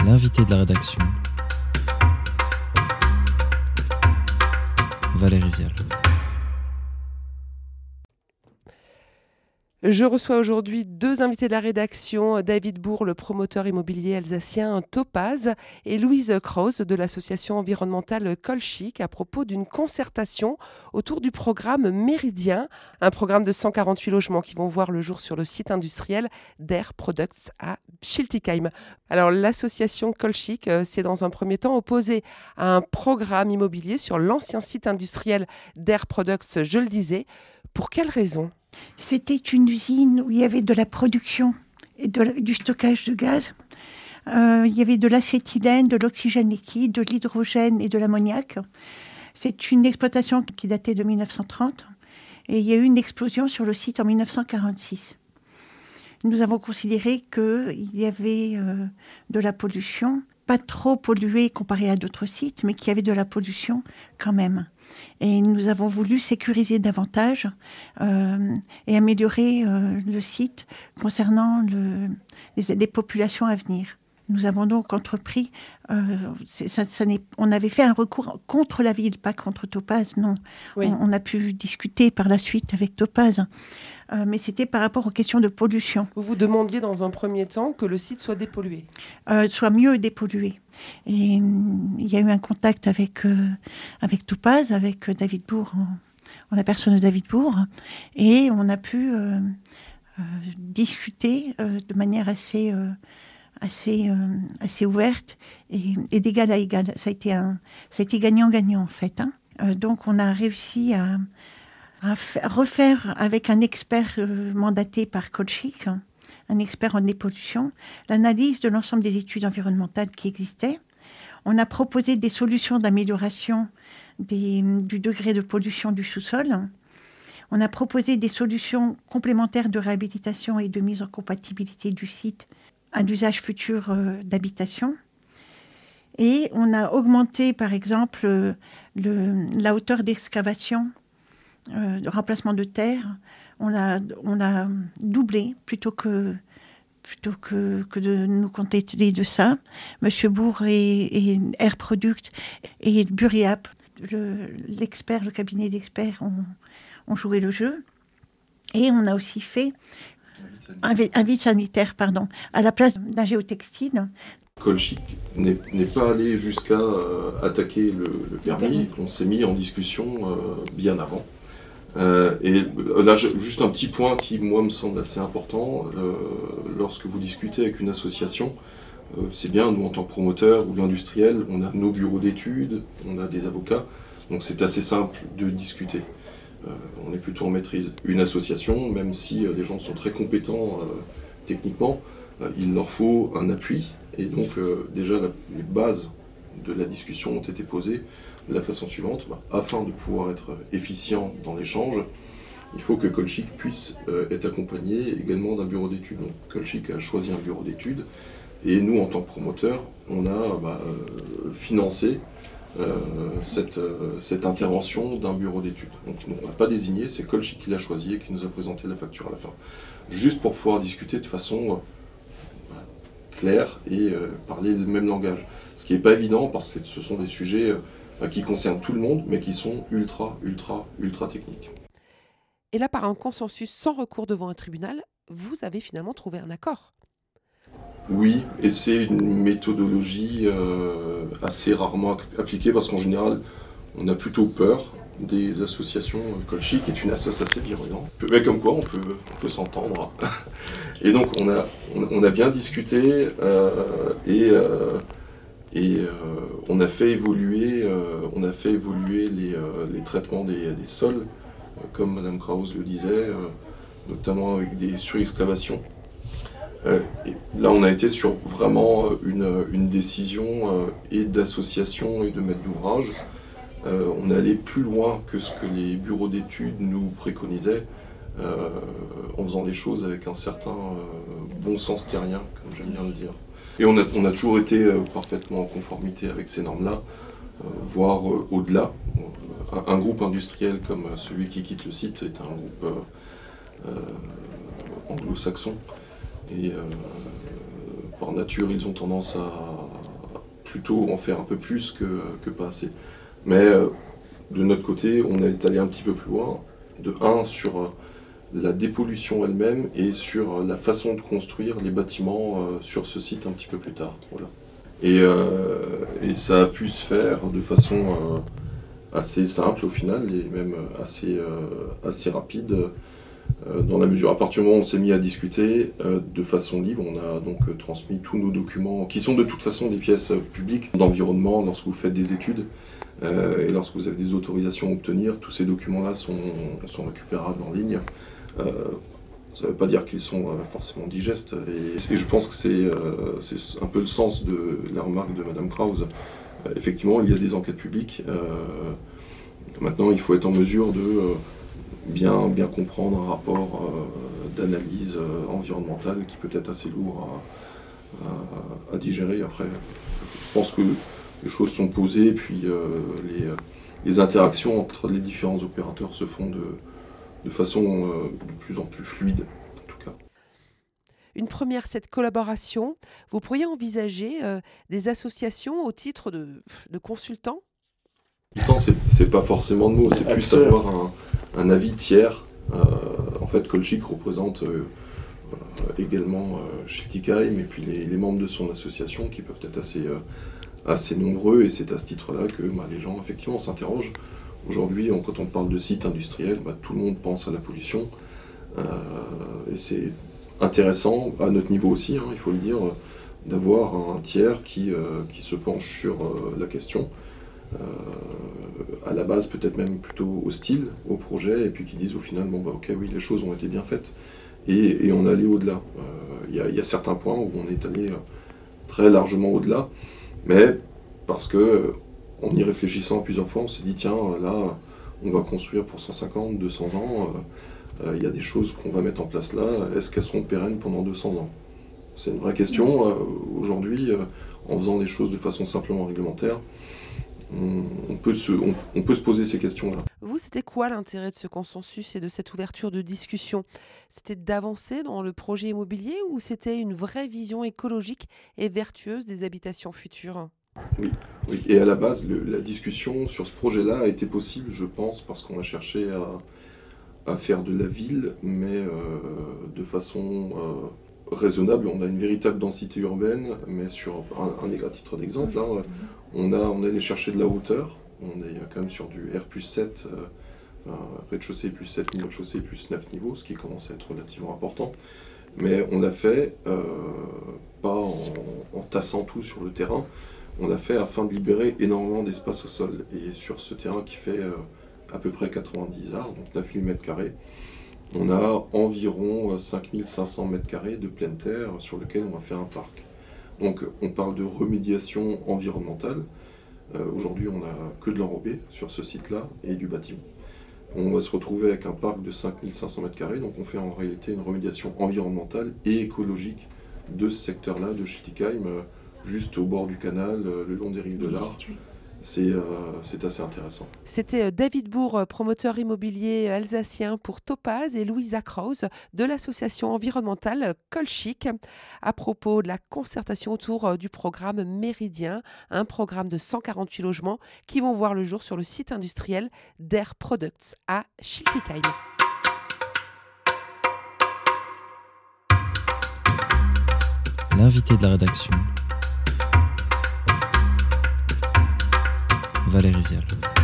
L'invité de la rédaction, Valérie Vial. Je reçois aujourd'hui deux invités de la rédaction, David Bourg, le promoteur immobilier alsacien Topaz, et Louise Krause de l'association environnementale Colchic à propos d'une concertation autour du programme Méridien, un programme de 148 logements qui vont voir le jour sur le site industriel d'Air Products à Schiltigheim. Alors l'association Colchic s'est dans un premier temps opposée à un programme immobilier sur l'ancien site industriel d'Air Products, je le disais. Pour quelles raisons ? C'était une usine où il y avait de la production et du stockage de gaz. Il y avait de l'acétylène, de l'oxygène liquide, de l'hydrogène et de l'ammoniac. C'est une exploitation qui datait de 1930 et il y a eu une explosion sur le site en 1946. Nous avons considéré qu'il y avait de la pollution, pas trop polluée comparée à d'autres sites, mais qu'il y avait de la pollution quand même. Et nous avons voulu sécuriser davantage et améliorer le site concernant les populations à venir. Nous avons donc entrepris, on avait fait un recours contre la ville, pas contre Topaz, non. Oui. On a pu discuter par la suite avec Topaz, mais c'était par rapport aux questions de pollution. Vous vous demandiez dans un premier temps que le site soit dépollué. Soit mieux dépollué. Et il y a eu un contact avec Topaz, avec David Bourg, en la personne de David Bourg, et on a pu discuter de manière assez ouverte et d'égal à égal. Ça a été gagnant-gagnant en fait. Donc on a réussi à refaire avec un expert mandaté par Colchic, un expert en dépollution, l'analyse de l'ensemble des études environnementales qui existaient. On a proposé des solutions d'amélioration du degré de pollution du sous-sol. On a proposé des solutions complémentaires de réhabilitation et de mise en compatibilité du site à l'usage futur d'habitation. Et on a augmenté, par exemple, la hauteur d'excavation, de remplacement de terre. On a doublé plutôt que de nous contenter de ça. Monsieur Bourg et Air Product et Buriap, le cabinet d'experts ont joué le jeu. Et on a aussi fait un vide sanitaire, à la place d'un géotextile. Colchic n'est pas allé jusqu'à attaquer le permis. On s'est mis en discussion bien avant. Et là, juste un petit point qui, moi, me semble assez important. Lorsque vous discutez avec une association, c'est bien, nous, en tant que promoteurs ou l'industriel, on a nos bureaux d'études, on a des avocats, donc c'est assez simple de discuter. On est plutôt en maîtrise. Une association, même si les gens sont très compétents techniquement, il leur faut un appui. Et donc, déjà, les bases de la discussion ont été posées de la façon suivante. Afin de pouvoir être efficient dans l'échange, il faut que Colchic puisse être accompagné également d'un bureau d'études. Donc Colchic a choisi un bureau d'études et nous, en tant que promoteurs, on a financé cette intervention d'un bureau d'études. Donc on n'a pas désigné, c'est Colchic qui l'a choisi et qui nous a présenté la facture à la fin. Juste pour pouvoir discuter de façon claire et parler le même langage. Ce qui n'est pas évident parce que ce sont des sujets qui concernent tout le monde, mais qui sont ultra techniques. Et là, par un consensus sans recours devant un tribunal, vous avez finalement trouvé un accord. Oui, et c'est une méthodologie assez rarement appliquée, parce qu'en général, on a plutôt peur des associations. Colchic est une association assez virulente. Mais comme quoi, on peut s'entendre. Et donc, on a bien discuté, et on a fait évoluer les traitements des sols, comme Madame Krause le disait, notamment avec des surexcavations. Et là, on a été sur vraiment une décision et d'association et de maître d'ouvrage. On est allé plus loin que ce que les bureaux d'études nous préconisaient, en faisant les choses avec un certain bon sens terrien, comme j'aime bien le dire. Et on a toujours été parfaitement en conformité avec ces normes-là, voire au-delà. Un groupe industriel comme celui qui quitte le site est un groupe anglo-saxon. Et par nature, ils ont tendance plutôt en faire un peu plus que pas assez. Mais de notre côté, on est allé un petit peu plus loin, sur la dépollution elle-même et sur la façon de construire les bâtiments sur ce site un petit peu plus tard. Voilà. Et ça a pu se faire de façon assez simple au final, et même assez rapide, dans la mesure, à partir du moment où on s'est mis à discuter de façon libre. On a donc transmis tous nos documents, qui sont de toute façon des pièces publiques d'environnement lorsque vous faites des études, et lorsque vous avez des autorisations à obtenir. Tous ces documents-là sont récupérables en ligne. Ça ne veut pas dire qu'ils sont forcément digestes, et je pense que c'est un peu le sens de la remarque de Madame Krause. Effectivement, il y a des enquêtes publiques. Maintenant, il faut être en mesure de bien comprendre un rapport d'analyse environnementale qui peut être assez lourd à digérer. Après, je pense que les choses sont posées, puis les interactions entre les différents opérateurs se font de façon de plus en plus fluide, en tout cas. Une première, cette collaboration. Vous pourriez envisager des associations au titre de consultants ? Pourtant, c'est pas forcément de mots, c'est plus avoir un avis tiers. En fait, Kolchik représente également Schiltigheim, et puis les membres de son association qui peuvent être assez nombreux, et c'est à ce titre-là que les gens effectivement s'interrogent. Aujourd'hui, quand on parle de site industriel, tout le monde pense à la pollution, et c'est intéressant, à notre niveau aussi, il faut le dire, d'avoir un tiers qui se penche sur la question. À la base peut-être même plutôt hostile au projet, et puis qui disent au final ok, oui, les choses ont été bien faites, et on est allé au-delà. Il y a certains points où on est allé très largement au-delà, mais parce que en y réfléchissant plusieurs fois, on s'est dit tiens, là on va construire pour 150, 200 ans, il y a des choses qu'on va mettre en place là, est-ce qu'elles seront pérennes pendant 200 ans? C'est une vraie question. Aujourd'hui, en faisant les choses de façon simplement réglementaire, on peut se poser ces questions-là. Vous, c'était quoi l'intérêt de ce consensus et de cette ouverture de discussion? C'était d'avancer dans le projet immobilier, ou c'était une vraie vision écologique et vertueuse des habitations futures? Oui. Et à la base, la discussion sur ce projet-là a été possible, je pense, parce qu'on a cherché à faire de la ville, mais de façon raisonnable. On a une véritable densité urbaine, mais sur à titre d'exemple, on allait chercher de la hauteur. On est quand même sur du R+7, rez-de-chaussée plus 7, niveau de chaussée plus 9 niveaux, ce qui commence à être relativement important. Mais on l'a fait pas en tassant tout sur le terrain, on l'a fait afin de libérer énormément d'espace au sol. Et sur ce terrain qui fait à peu près 90 arts, donc 9000 m², on a environ 5500 m² de pleine terre sur lequel on va faire un parc. Donc on parle de remédiation environnementale. Aujourd'hui, on n'a que de l'enrobé sur ce site-là et du bâtiment. On va se retrouver avec un parc de 5500 m², donc on fait en réalité une remédiation environnementale et écologique de ce secteur-là, de Schiltigheim, juste au bord du canal, le long des rives de l'Arc. C'est assez intéressant. C'était David Bourg, promoteur immobilier alsacien pour Topaz, et Louisa Krause de l'association environnementale Kolchik, à propos de la concertation autour du programme Méridien, un programme de 148 logements qui vont voir le jour sur le site industriel d'Air Products à Schiltigheim. L'invité de la rédaction, Valérie Vial.